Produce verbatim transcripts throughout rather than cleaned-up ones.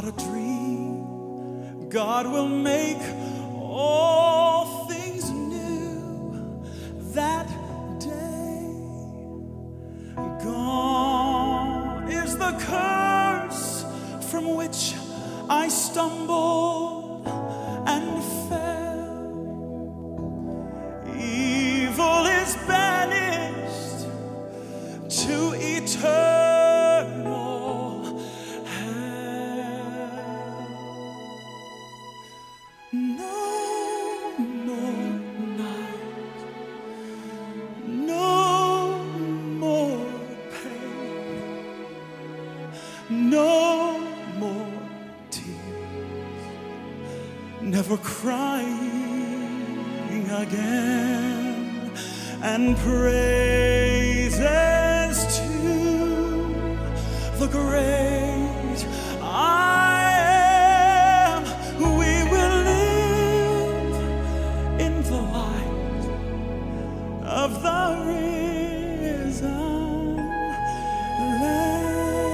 not a dream. God will make all things new that day. Gone is the curse from which I stumbled and fell. Evil is banished to eternal hell. No more night, no more pain, no more tears, never crying again, and praises to the great I am. We will live in the light of the risen Lamb.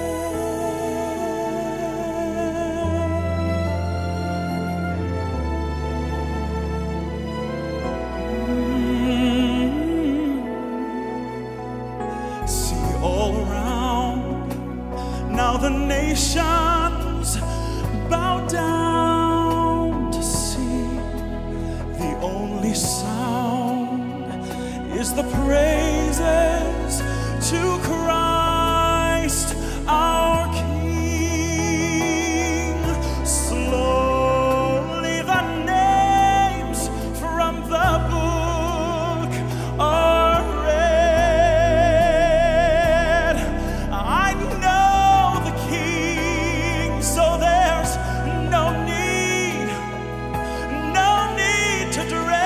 See all around, now the nations bow down to see. The only sound is the praises to Christ our King. Slowly the names from the book are read. I know the King, so there's no need, no need to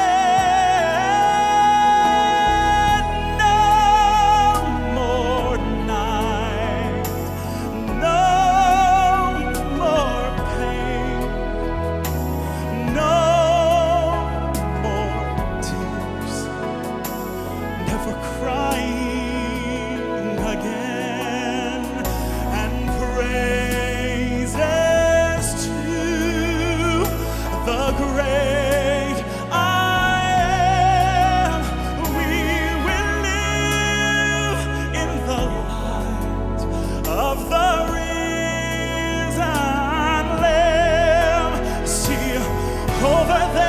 dread. No more night, no more pain, no more tears, never crying again, and praises to the great I am. We will live in the light of the risen Lamb. See over there.